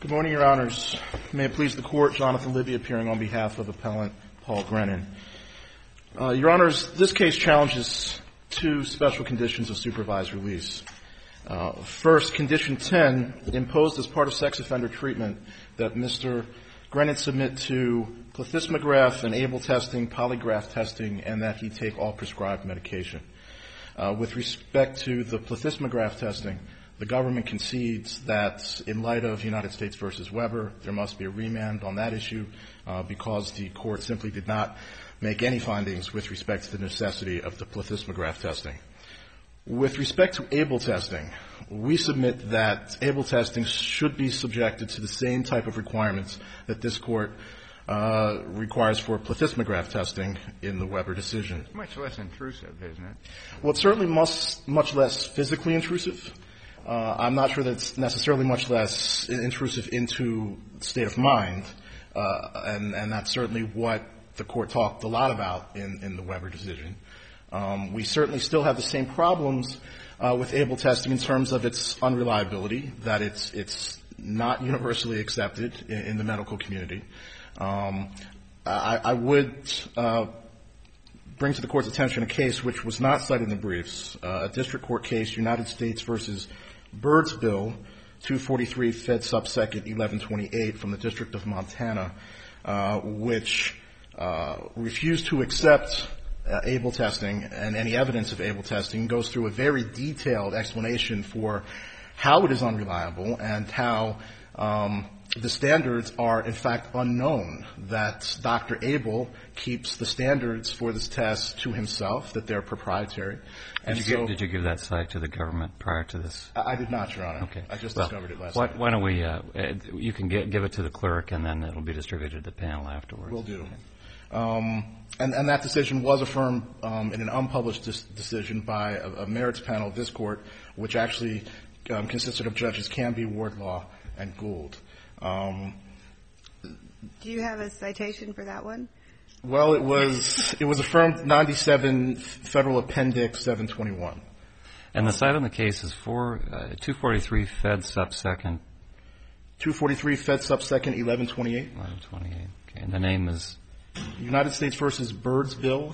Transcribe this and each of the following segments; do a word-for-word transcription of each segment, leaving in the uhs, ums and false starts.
Good morning, Your Honors. May it please the Court, Jonathan Libby appearing on behalf of Appellant Paul Grennan. Uh, Your Honors, this case challenges two special conditions of supervised release. Uh, first, Condition ten imposed as part of sex offender treatment that Mister Grennan submit to plethysmograph and able testing, polygraph testing, and that he take all prescribed medication. Uh, with respect to the plethysmograph testing, the government concedes that in light of United States versus Weber, there must be a remand on that issue uh, because the court simply did not make any findings with respect to the necessity of the plethysmograph testing. With respect to able testing, we submit that able testing should be subjected to the same type of requirements that this court uh, requires for plethysmograph testing in the Weber decision. It's much less intrusive, isn't it? Well, it's certainly much, much less physically intrusive. Uh, I'm not sure that it's necessarily much less intrusive into state of mind, uh, and, and that's certainly what the court talked a lot about in, in the Weber decision. Um, we certainly still have the same problems uh, with able testing in terms of its unreliability, that it's it's not universally accepted in, in the medical community. Um, I, I would uh, bring to the court's attention a case which was not cited in the briefs, uh, a district court case, United States versus Birdsville, two forty-three Fed Subsecond eleven twenty-eight from the District of Montana, uh, which uh, refused to accept uh, able testing and any evidence of able testing, goes through a very detailed explanation for how it is unreliable and how um, the standards are, in fact, unknown, that Doctor Abel keeps the standards for this test to himself, that they're proprietary. And did, you so, give, did you give that site to the government prior to this? I, I did not, Your Honor. Okay. I just well, discovered it last why, night. Why don't we, uh, you can get, give it to the clerk and then it'll be distributed to the panel afterwards. Will do. Okay. Um, and, and that decision was affirmed um, in an unpublished dis- decision by a, a merits panel of this court, which actually um, consisted of Judges Canby, Wardlaw, and Gould. Um, Do you have a citation for that one? Well, it was it was affirmed ninety-seven Federal Appendix seven twenty-one. And the site on the case is four, uh, two forty-three Fed Subsecond. two forty-three Fed Subsecond eleven twenty-eight. eleven twenty-eight. Okay. And the name is? United States versus Birdsville,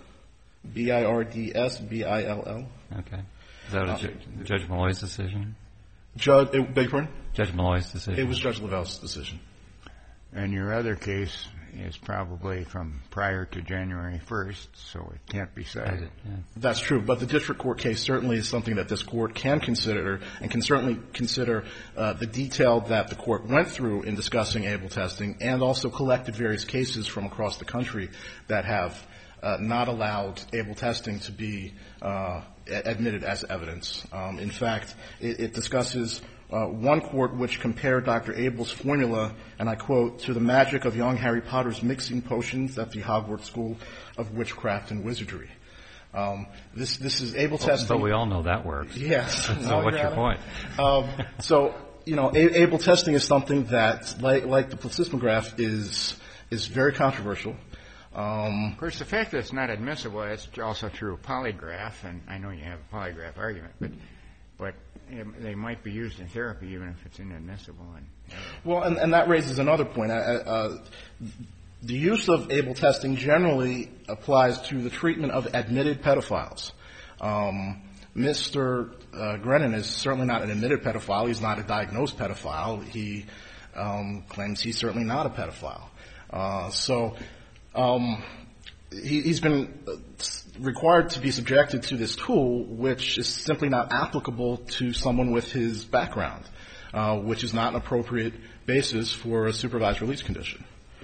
B I R D S B I L L. Okay. Is that a uh, ju- Judge Malloy's decision? Judge, uh, beg your pardon? Judge Malloy's decision. It was Judge Lavelle's decision. And your other case is probably from prior to January first, so it can't be cited. Yeah. That's true, but the district court case certainly is something that this court can consider and can certainly consider uh, the detail that the court went through in discussing able testing and also collected various cases from across the country that have uh, not allowed able testing to be uh, admitted as evidence. Um, in fact, it, it discusses Uh, one court which compared Doctor Abel's formula, and I quote, to the magic of young Harry Potter's mixing potions at the Hogwarts School of Witchcraft and Wizardry. Um, this, this is able well, testing. But we all know that works. Yes. So no, what's your point? Um, so, you know, a- able testing is something that, like, like the plethysmograph, is is very controversial. Um, of course, the fact that it's not admissible is also true of polygraph, and I know you have a polygraph argument, but but they might be used in therapy even if it's inadmissible. And, well, and, and that raises another point. Uh, uh, the use of able testing generally applies to the treatment of admitted pedophiles. Um, Mister Uh, Grennan is certainly not an admitted pedophile. He's not a diagnosed pedophile. He um, claims he's certainly not a pedophile. Uh, so um, he, he's been required to be subjected to this tool, which is simply not applicable to someone with his background, uh, which is not an appropriate basis for a supervised release condition.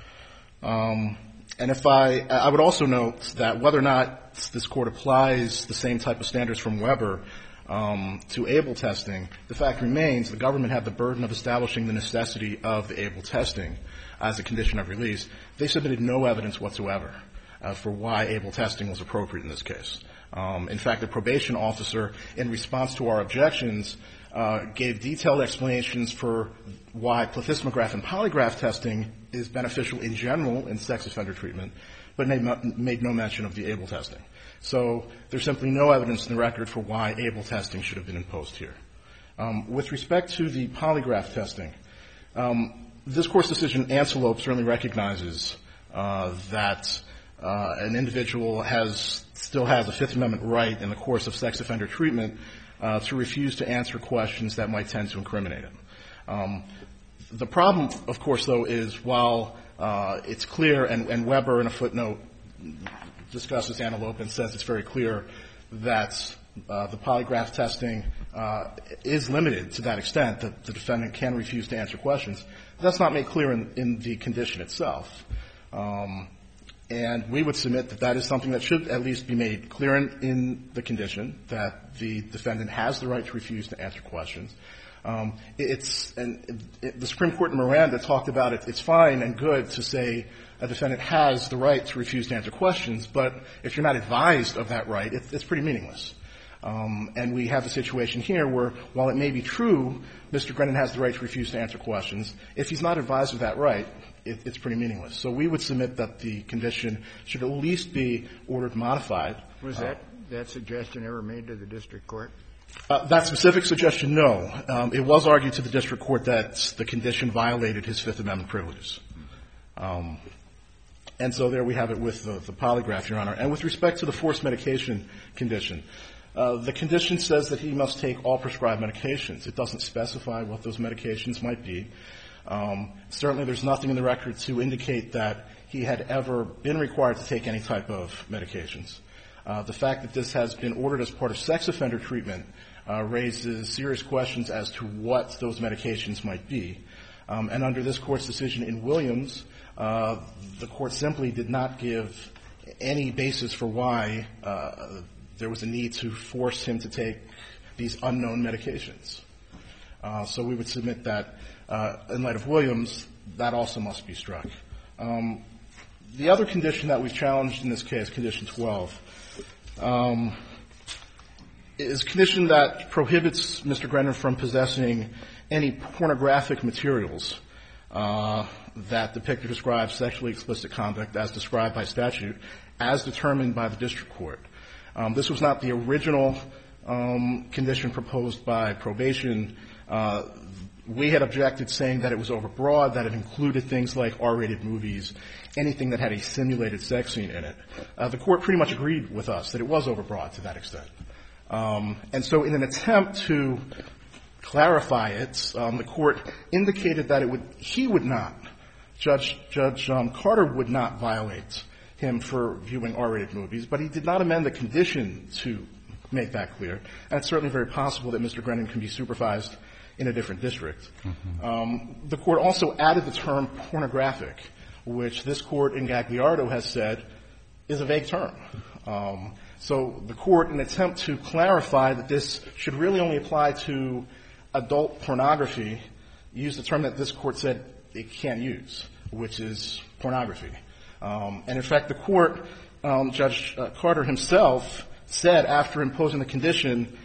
Um, and if I, I would also note that whether or not this court applies the same type of standards from Weber um, to able testing, the fact remains the government had the burden of establishing the necessity of the able testing as a condition of release. They submitted no evidence whatsoever Uh, for why able testing was appropriate in this case. Um, in fact, the probation officer, in response to our objections, uh, gave detailed explanations for why plethysmograph and polygraph testing is beneficial in general in sex offender treatment, but made no, made no mention of the able testing. So there's simply no evidence in the record for why able testing should have been imposed here. Um, with respect to the polygraph testing, Um, this Court's decision, Antelope, certainly recognizes uh, that uh, an individual has still has a Fifth Amendment right in the course of sex offender treatment uh, to refuse to answer questions that might tend to incriminate him. Um, the problem, of course, though, is while uh, it's clear, and, and Weber in a footnote discusses Antelope and says it's very clear that uh, the polygraph testing uh, is limited to that extent, that the defendant can refuse to answer questions. That's not made clear in, in the condition itself. Um, and we would submit that that is something that should at least be made clear in, in the condition, that the defendant has the right to refuse to answer questions. Um, it's, and it, the Supreme Court in Miranda talked about it. It's fine and good to say a defendant has the right to refuse to answer questions, but if you're not advised of that right, it, it's pretty meaningless. Um, and we have a situation here where, while it may be true, Mister Grennan has the right to refuse to answer questions. If he's not advised of that right, it, it's pretty meaningless. So we would submit that the condition should at least be ordered modified. Was that, that suggestion ever made to the district court? Uh, that specific suggestion, no. Um, it was argued to the district court that the condition violated his Fifth Amendment privileges. Um, and so there we have it with the, the polygraph, Your Honor. And with respect to the forced medication condition, uh, the condition says that he must take all prescribed medications. It doesn't specify what those medications might be. Um, certainly there's nothing in the record to indicate that he had ever been required to take any type of medications. Uh, the fact that this has been ordered as part of sex offender treatment uh, raises serious questions as to what those medications might be. Um, and under this Court's decision in Williams, uh, the Court simply did not give any basis for why uh, there was a need to force him to take these unknown medications. Uh, so we would submit that, uh, in light of Williams, that also must be struck. Um, the other condition that we've challenged in this case, Condition twelve, Um, is a condition that prohibits Mister Grennan from possessing any pornographic materials uh, that depict or describe sexually explicit conduct as described by statute, as determined by the district court. Um, this was not the original um, condition proposed by probation. Uh, we had objected, saying that it was overbroad, that it included things like R-rated movies, anything that had a simulated sex scene in it. Uh, the Court pretty much agreed with us that it was overbroad to that extent. Um, and so in an attempt to clarify it, um, the Court indicated that it would, he would not, Judge, Judge um, Carter would not violate him for viewing R-rated movies, but he did not amend the condition to make that clear. And it's certainly very possible that Mister Grennan can be supervised in a different district. Mm-hmm. Um, the Court also added the term pornographic, which this Court in Gagliardo has said is a vague term. Um, so the Court, in an attempt to clarify that this should really only apply to adult pornography, used a term that this Court said it can't use, which is pornography. Um, and in fact, the Court, um, Judge uh, Carter himself, said after imposing the condition,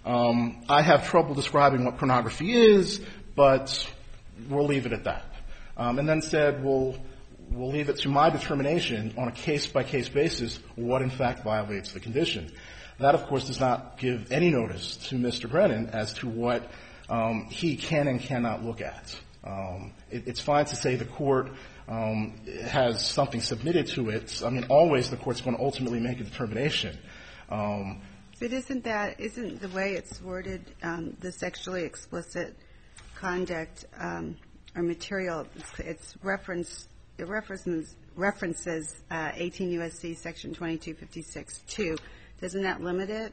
um, I have trouble describing what pornography is, but we'll leave it at that. Um, and then said, we'll, we'll leave it to my determination on a case-by-case basis what, in fact, violates the condition. That, of course, does not give any notice to Mister Grennan as to what um, he can and cannot look at. Um, it, it's fine to say the Court um, has something submitted to it. I mean, always the Court's going to ultimately make a determination. Um, but isn't that, isn't the way it's worded, um, the sexually explicit conduct um, or material, it's, it's reference, it references, references uh, eighteen U S C section twenty-two fifty-six two. Doesn't that limit it?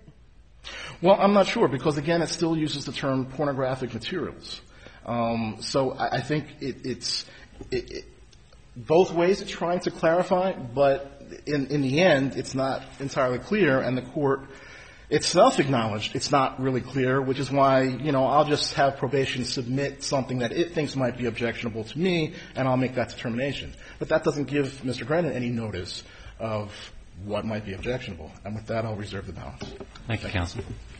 Well, I'm not sure, because, again, it still uses the term pornographic materials. Um, so I, I think it, it's it, it, both ways it's trying to clarify, but in, in the end, it's not entirely clear, and the Court itself acknowledged it's not really clear, which is why, you know, I'll just have probation submit something that it thinks might be objectionable to me, and I'll make that determination. But that doesn't give Mister Grennan any notice of what might be objectionable. And with that, I'll reserve the balance. Thank you, counsel.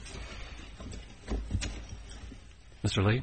Mister Lee?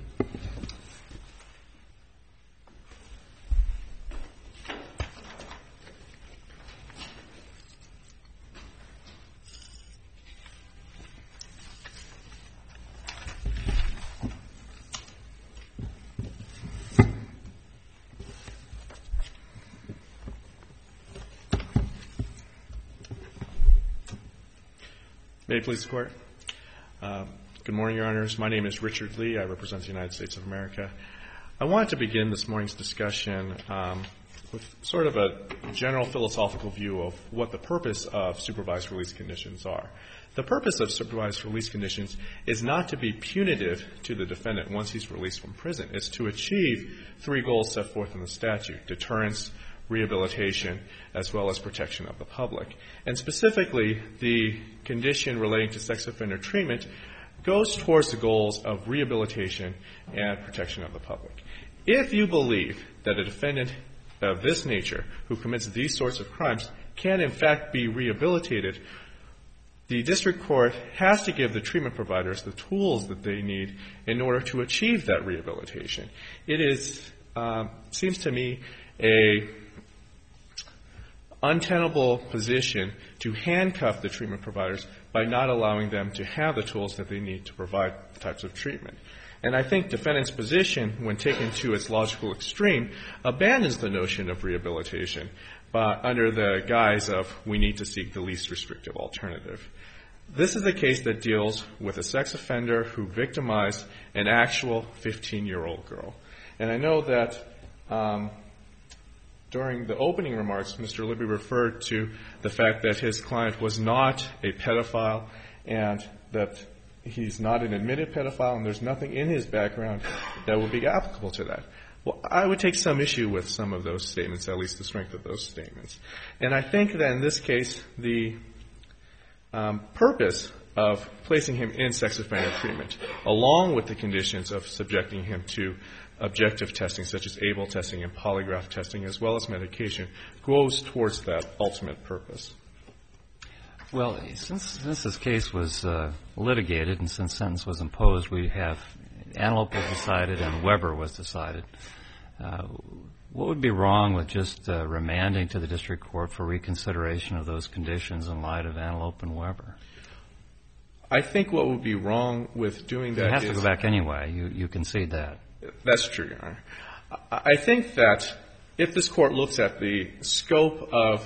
May it please the Court. Uh, good morning, Your Honors. My name is Richard Lee. I represent the United States of America. I wanted to begin this morning's discussion um, with sort of a general philosophical view of what the purpose of supervised release conditions are. The purpose of supervised release conditions is not to be punitive to the defendant once he's released from prison. It's to achieve three goals set forth in the statute: deterrence, rehabilitation, as well as protection of the public. And specifically, the condition relating to sex offender treatment goes towards the goals of rehabilitation and protection of the public. If you believe that a defendant of this nature who commits these sorts of crimes can in fact be rehabilitated, the district court has to give the treatment providers the tools that they need in order to achieve that rehabilitation. It is, um, seems to me, a untenable position to handcuff the treatment providers by not allowing them to have the tools that they need to provide the types of treatment. And I think defendant's position, when taken to its logical extreme, abandons the notion of rehabilitation but under the guise of we need to seek the least restrictive alternative. This is a case that deals with a sex offender who victimized an actual fifteen-year-old girl. And I know that um, during the opening remarks, Mister Libby referred to the fact that his client was not a pedophile and that he's not an admitted pedophile and there's nothing in his background that would be applicable to that. Well, I would take some issue with some of those statements, at least the strength of those statements. And I think that in this case, the um, purpose of placing him in sex offender treatment, along with the conditions of subjecting him to objective testing such as ABLE testing and polygraph testing, as well as medication, goes towards that ultimate purpose. Well, since, since this case was uh, litigated and since sentence was imposed, we have Antelope was decided and Weber was decided. Uh, what would be wrong with just uh, remanding to the district court for reconsideration of those conditions in light of Antelope and Weber? I think what would be wrong with doing that is... You have to go back anyway. You, you concede that. That's true, Your Honor. I think that if this Court looks at the scope of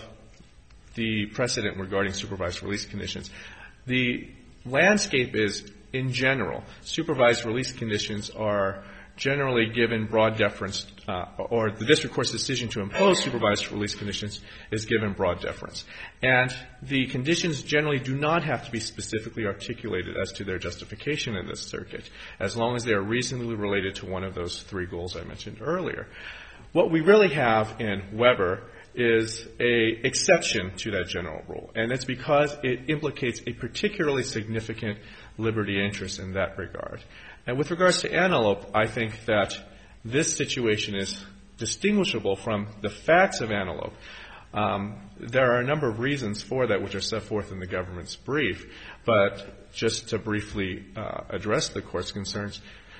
the precedent regarding supervised release conditions, the landscape is, in general, supervised release conditions are generally given broad deference, uh, or the district court's decision to impose supervised release conditions is given broad deference. And the conditions generally do not have to be specifically articulated as to their justification in this circuit, as long as they are reasonably related to one of those three goals I mentioned earlier. What we really have in Weber is a exception to that general rule, and it's because it implicates a particularly significant liberty interest in that regard. And with regards to Antelope, I think that this situation is distinguishable from the facts of Antelope. Um, there are a number of reasons for that which are set forth in the government's brief, but just to briefly uh, address the Court's concerns,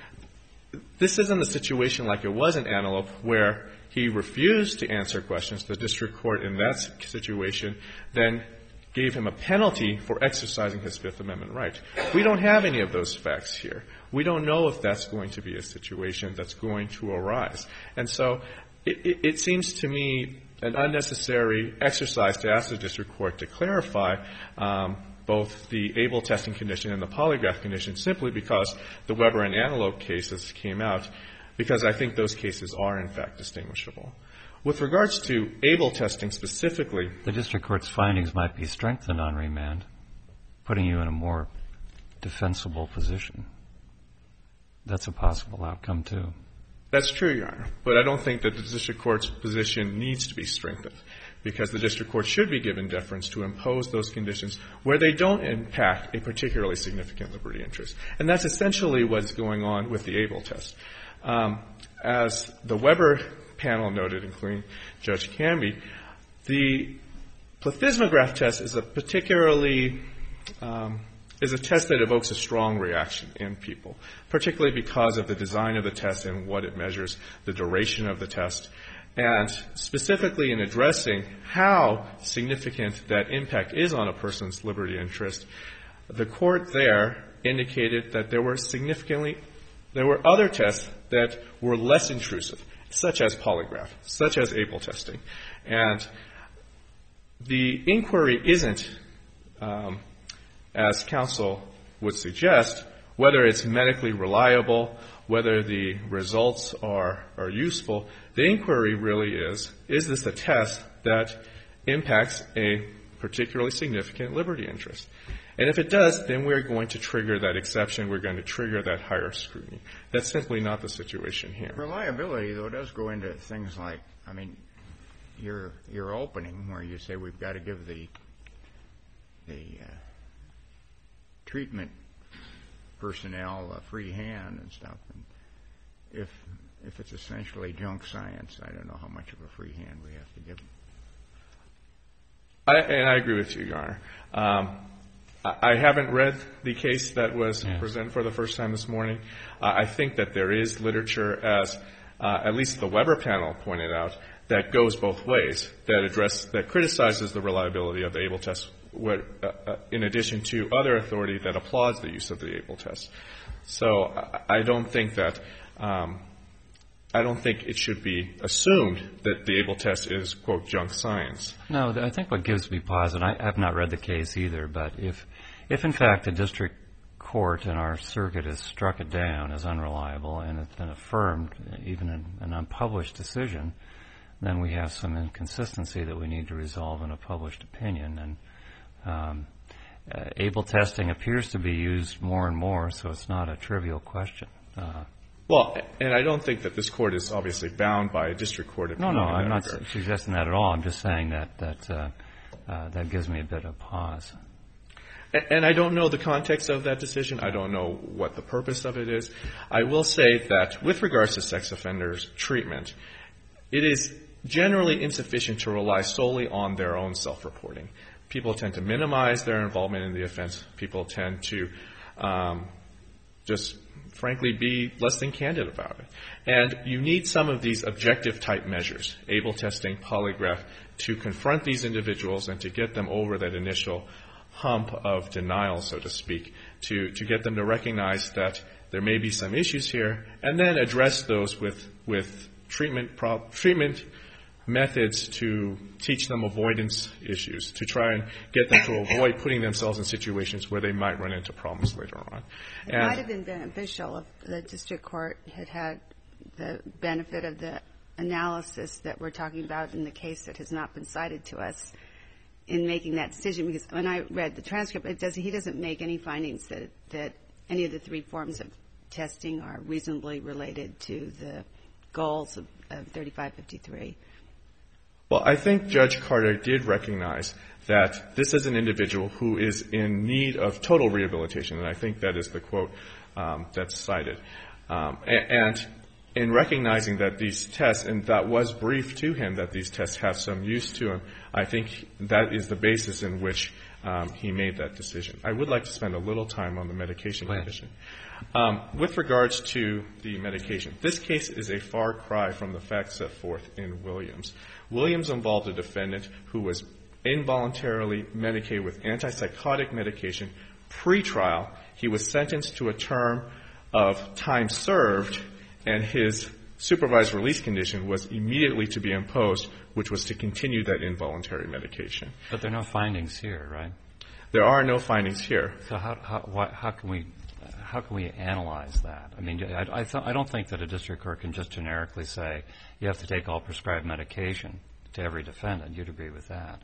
this isn't a situation like it was in Antelope where he refused to answer questions. The district court in that situation then gave him a penalty for exercising his Fifth Amendment right. We don't have any of those facts here. We don't know if that's going to be a situation that's going to arise. And so it, it, it seems to me an unnecessary exercise to ask the district court to clarify um, both the ABLE testing condition and the polygraph condition simply because the Weber and Antelope cases came out, because I think those cases are, in fact, distinguishable. With regards to ABLE testing specifically, the district court's findings might be strengthened on remand, putting you in a more defensible position. That's a possible outcome, too. That's true, Your Honor. But I don't think that the district court's position needs to be strengthened, because the district court should be given deference to impose those conditions where they don't impact a particularly significant liberty interest. And that's essentially what's going on with the ABLE test. Um, as the Weber panel noted, including Judge Canby, the plethysmograph test is a particularly um, is a test that evokes a strong reaction in people, particularly because of the design of the test and what it measures, the duration of the test, and specifically in addressing how significant that impact is on a person's liberty interest. The court there indicated that there were significantly there were other tests that were less intrusive, such as polygraph, such as ABLE testing. And the inquiry isn't um, as counsel would suggest, whether it's medically reliable, whether the results are, are useful, the inquiry really is, is this a test that impacts a particularly significant liberty interest? And if it does, then we're going to trigger that exception. We're going to trigger that higher scrutiny. That's simply not the situation here. Reliability, though, does go into things like, I mean, your your opening where you say we've got to give the the uh, treatment personnel a free hand and stuff. And if if it's essentially junk science, I don't know how much of a free hand we have to give them. I, and I agree with you, Your Honor. Um, I haven't read the case that was yeah. presented for the first time this morning. Uh, I think that there is literature, as uh, at least the Weber panel pointed out, that goes both ways, that address, that criticizes the reliability of the ABLE test, what, uh, uh, in addition to other authority that applauds the use of the ABLE test. So I, I don't think that, um, I don't think it should be assumed that the ABLE test is, quote, junk science. No, I think what gives me pause, and I have not read the case either, but if, if in fact the district court in our circuit has struck it down as unreliable and it's been affirmed, even in an unpublished decision, then we have some inconsistency that we need to resolve in a published opinion. And um, uh, ABLE testing appears to be used more and more, so it's not a trivial question. Uh, Well, and I don't think that this court is obviously bound by a district court opinion. No, no, I'm not regard. suggesting that at all. I'm just saying that that uh, uh, that gives me a bit of pause. And, and I don't know the context of that decision. I don't know what the purpose of it is. I will say that with regards to sex offenders' treatment, it is generally insufficient to rely solely on their own self-reporting. People tend to minimize their involvement in the offense. People tend to um, just frankly, be less than candid about it. And you need some of these objective-type measures, ABLE testing, polygraph, to confront these individuals and to get them over that initial hump of denial, so to speak, to, to get them to recognize that there may be some issues here, and then address those with, with treatment, pro- treatment methods to teach them avoidance issues, to try and get them to avoid putting themselves in situations where they might run into problems later on. It and might have been beneficial if the district court had had the benefit of the analysis that we're talking about in the case that has not been cited to us in making that decision, because when I read the transcript, it does, he doesn't make any findings that, that any of the three forms of testing are reasonably related to the goals of, of thirty-five fifty-three. Well, I think Judge Carter did recognize that this is an individual who is in need of total rehabilitation, and I think that is the quote um, that's cited. Um, and, and in recognizing that these tests, and that was briefed to him that these tests have some use to him, I think that is the basis in which um, he made that decision. I would like to spend a little time on the medication condition. Um, with regards to the medication, this case is a far cry from the facts set forth in Williams. Williams involved a defendant who was involuntarily medicated with antipsychotic medication. Pre-trial, he was sentenced to a term of time served, and his supervised release condition was immediately to be imposed, which was to continue that involuntary medication. But there are no findings here, right? There are no findings here. So how how why, how can we how can we analyze that? I mean, I I, th- I don't think that a district court can just generically say you have to take all prescribed medication to every defendant. You'd agree with that?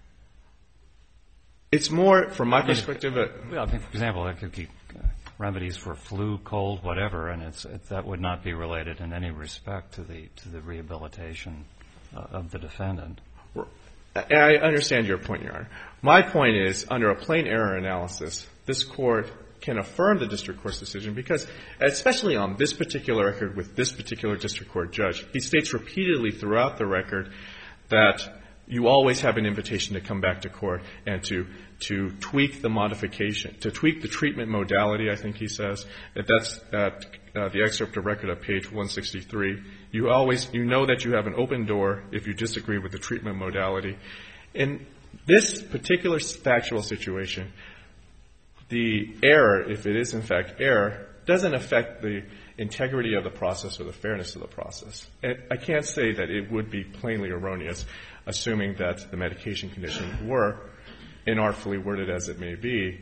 It's more, from my perspective. I mean, well, I think, for example, there could be uh, remedies for flu, cold, whatever, and it's it, that would not be related in any respect to the to the rehabilitation uh, of the defendant. I understand your point, Your Honor. My point is, under a plain error analysis, this court can affirm the district court's decision because, especially on this particular record with this particular district court judge, he states repeatedly throughout the record that you always have an invitation to come back to court and to to tweak the modification, to tweak the treatment modality, I think he says. That that's at uh, the excerpt of record at page one sixty-three. You always, you know that you have an open door if you disagree with the treatment modality. In this particular factual situation, the error, if it is in fact error, doesn't affect the integrity of the process or the fairness of the process. And I can't say that it would be plainly erroneous, assuming that the medication conditions were, inartfully worded as it may be,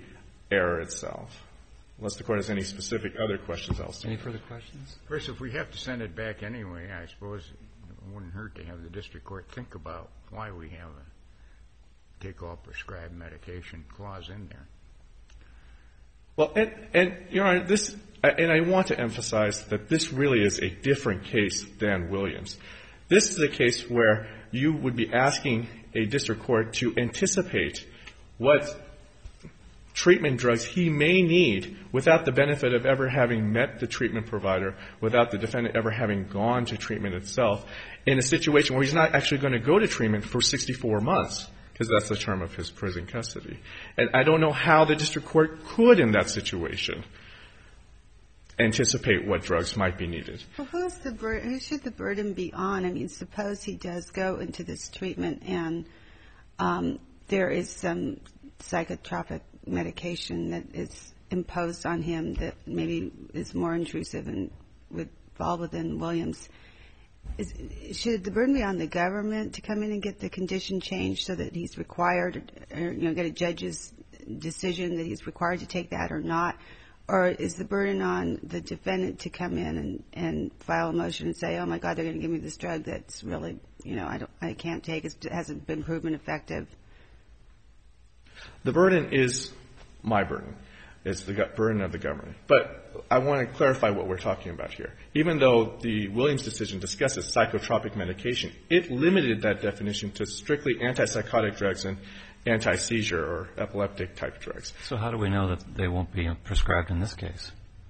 error itself. Unless the Court has any specific other questions, I'll stop. Any further questions? Of course, if we have to send it back anyway, I suppose it wouldn't hurt to have the district court think about why we have a take-all prescribed medication clause in there. Well, and, and Your Honor, this, and I want to emphasize that this really is a different case than Williams. This is a case where you would be asking a district court to anticipate what treatment drugs he may need without the benefit of ever having met the treatment provider, without the defendant ever having gone to treatment itself, in a situation where he's not actually going to go to treatment for sixty-four months, because that's the term of his prison custody. And I don't know how the district court could, in that situation, anticipate what drugs might be needed. Well, who's the bur- who should the burden be on? I mean, suppose he does go into this treatment and um, there is some psychotropic medication that is imposed on him that maybe is more intrusive and would fall within Williams. Is, should the burden be on the government to come in and get the condition changed so that he's required, or, you know, get a judge's decision that he's required to take that or not? Or is the burden on the defendant to come in and, and file a motion and say, oh, my God, they're going to give me this drug that's really, you know, I, don't, I can't take, it hasn't been proven effective? The burden is my burden. It's the burden of the government. But I want to clarify what we're talking about here. Even though the Williams decision discusses psychotropic medication, it limited that definition to strictly antipsychotic drugs and anti-seizure or epileptic type drugs. So how do we know that they won't be prescribed in this case?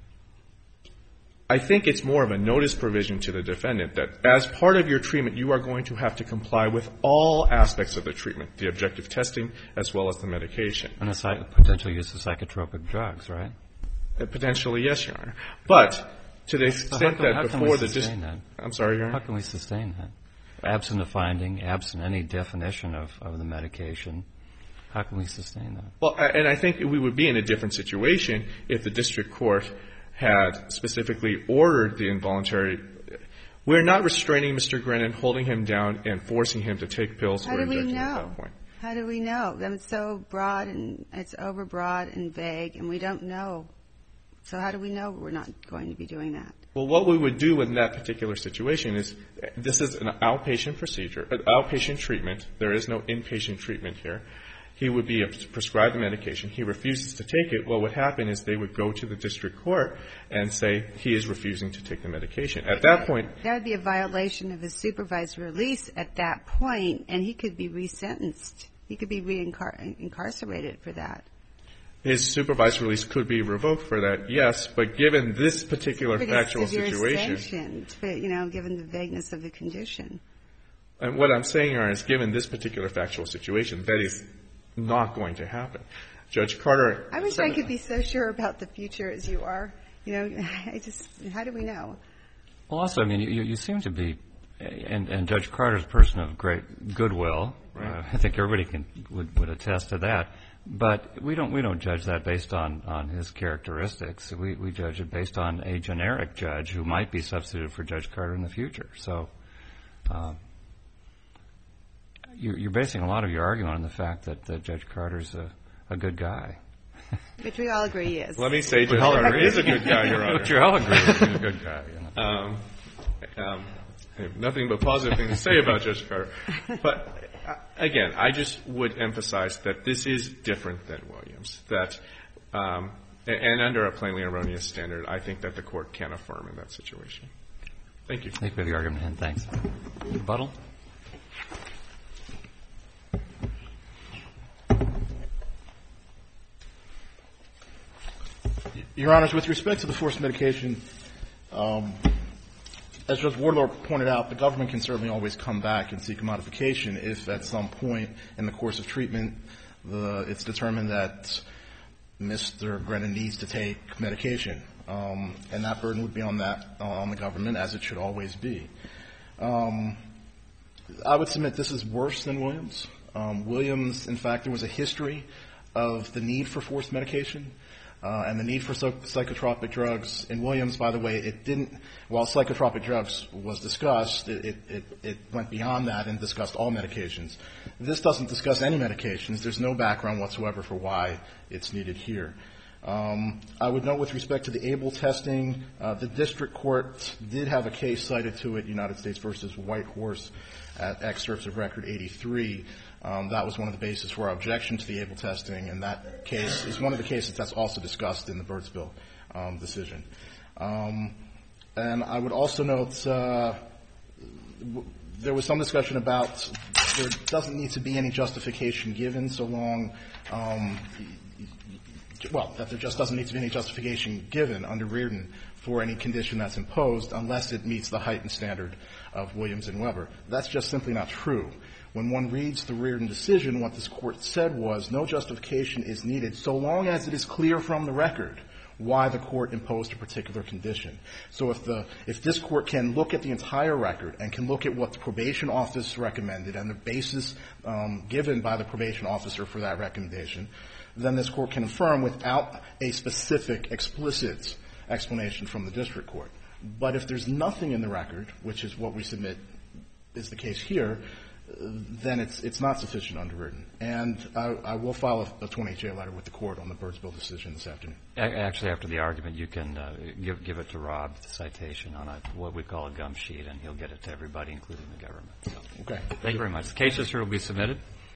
I think it's more of a notice provision to the defendant that as part of your treatment, you are going to have to comply with all aspects of the treatment, the objective testing as well as the medication. And the potential use of psychotropic drugs, right? Uh, potentially, yes, Your Honor. But to the extent so how can, that how can before we the sustain dis- that? I'm sorry, Your Honor. How can we sustain that? Absent a finding, absent any definition of, of the medication, how can we sustain that? Well, and I think we would be in a different situation if the district court had specifically ordered the involuntary. We're not restraining Mister Grennan, holding him down, and forcing him to take pills How or do we injecting at know? that point. How do we know? I mean, it's so broad and it's overbroad and vague, and we don't know. So how do we know we're not going to be doing that? Well, what we would do in that particular situation is this is an outpatient procedure, an outpatient treatment. There is no inpatient treatment here. He would be prescribed the medication. He refuses to take it. What would happen is they would go to the district court and say he is refusing to take the medication. At that point, that would be a violation of his supervised release at that point, and he could be resentenced. He could be re-incarcerated for that. His supervised release could be revoked for that, yes, but given this particular Pretty factual severe situation. Sanctioned, but, you know, given the vagueness of the condition. And what I'm saying, Your Honor, is given this particular factual situation, that is not going to happen. Judge Carter. I wish I could be so sure about the future as you are. You know, I just, how do we know? Well, also, I mean, you, you seem to be, and, and Judge Carter's a person of great goodwill. Right. Uh, I think everybody can would, would attest to that. But we don't we don't judge that based on, on his characteristics. We we judge it based on a generic judge who might be substituted for Judge Carter in the future. So uh, you're, you're basing a lot of your argument on the fact that, that Judge Carter's a, a good guy. Which we all agree he is. Let me say Judge Carter is a good guy, Your Honor. But you all agree he's a good guy. You know. Um, um, I have nothing but positive things to say about Judge Carter. But, uh, again, I just would emphasize that this is different than Williams. That, um, and, and under a plainly erroneous standard, I think that the Court can affirm in that situation. Thank you. Thank you for the argument, and thanks. Rebuttal? Your Honors, with respect to the forced medication, um, as Judge Wardlaw pointed out, the government can certainly always come back and seek a modification if at some point in the course of treatment the, it's determined that Mister Grennan needs to take medication. Um, and that burden would be on that, uh, on the government, as it should always be. Um, I would submit this is worse than Williams. Um, Williams, in fact, there was a history of the need for forced medication. Uh, and the need for psych- psychotropic drugs in Williams, by the way, it didn't, while psychotropic drugs was discussed, it, it, it, it went beyond that and discussed all medications. This doesn't discuss any medications. There's no background whatsoever for why it's needed here. Um, I would note with respect to the ABLE testing, uh, the district court did have a case cited to it, United States versus White Horse, at excerpts of record eighty-three. Um, that was one of the bases for our objection to the ABLE testing, and that case is one of the cases that's also discussed in the Birdsville um, decision. Um, and I would also note uh, w- there was some discussion about there doesn't need to be any justification given so long um, well, that there just doesn't need to be any justification given under Reardon for any condition that's imposed unless it meets the heightened standard of Williams and Weber. That's just simply not true. When one reads the Reardon decision, what this Court said was no justification is needed so long as it is clear from the record why the Court imposed a particular condition. So if the if this Court can look at the entire record and can look at what the probation office recommended and the basis um, given by the probation officer for that recommendation, then this Court can affirm without a specific, explicit explanation from the district court. But if there's nothing in the record, which is what we submit is the case here, then it's it's not sufficient under Reardon. And I, I will file a, a twenty J letter with the Court on the Birdsville decision this afternoon. Actually, after the argument, you can uh, give give it to Rob, the citation on a, what we call a gum sheet, and he'll get it to everybody, including the government. So, Okay. thank you very much. The case is here will be submitted.